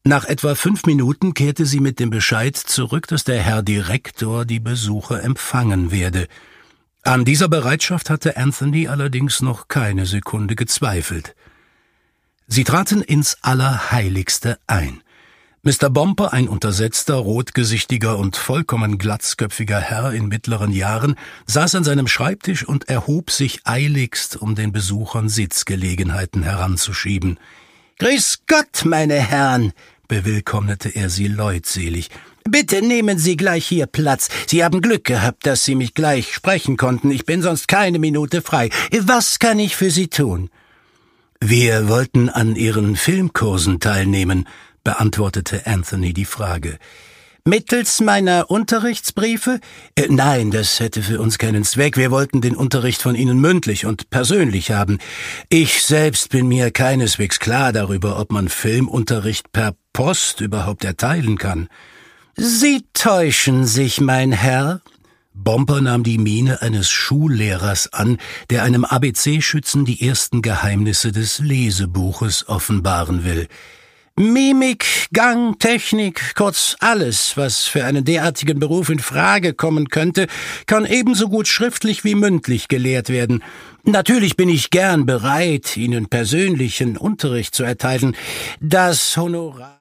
Nach etwa 5 Minuten kehrte sie mit dem Bescheid zurück, dass der Herr Direktor die Besucher empfangen werde. An dieser Bereitschaft hatte Anthony allerdings noch keine Sekunde gezweifelt. Sie traten ins Allerheiligste ein. Mr. Bomper, ein untersetzter, rotgesichtiger und vollkommen glatzköpfiger Herr in mittleren Jahren, saß an seinem Schreibtisch und erhob sich eiligst, um den Besuchern Sitzgelegenheiten heranzuschieben. »Grüß Gott, meine Herren«, bewillkommnete er sie leutselig. »Bitte nehmen Sie gleich hier Platz. Sie haben Glück gehabt, dass Sie mich gleich sprechen konnten. Ich bin sonst keine Minute frei. Was kann ich für Sie tun?« »Wir wollten an Ihren Filmkursen teilnehmen«, beantwortete Anthony die Frage. »Mittels meiner Unterrichtsbriefe? Nein, das hätte für uns keinen Zweck. Wir wollten den Unterricht von Ihnen mündlich und persönlich haben. Ich selbst bin mir keineswegs klar darüber, ob man Filmunterricht per Post überhaupt erteilen kann.« »Sie täuschen sich, mein Herr.« Bomper nahm die Miene eines Schullehrers an, der einem ABC-Schützen die ersten Geheimnisse des Lesebuches offenbaren will. »Mimik, Gang, Technik, kurz alles, was für einen derartigen Beruf in Frage kommen könnte, kann ebenso gut schriftlich wie mündlich gelehrt werden. Natürlich bin ich gern bereit, Ihnen persönlichen Unterricht zu erteilen. Das Honorar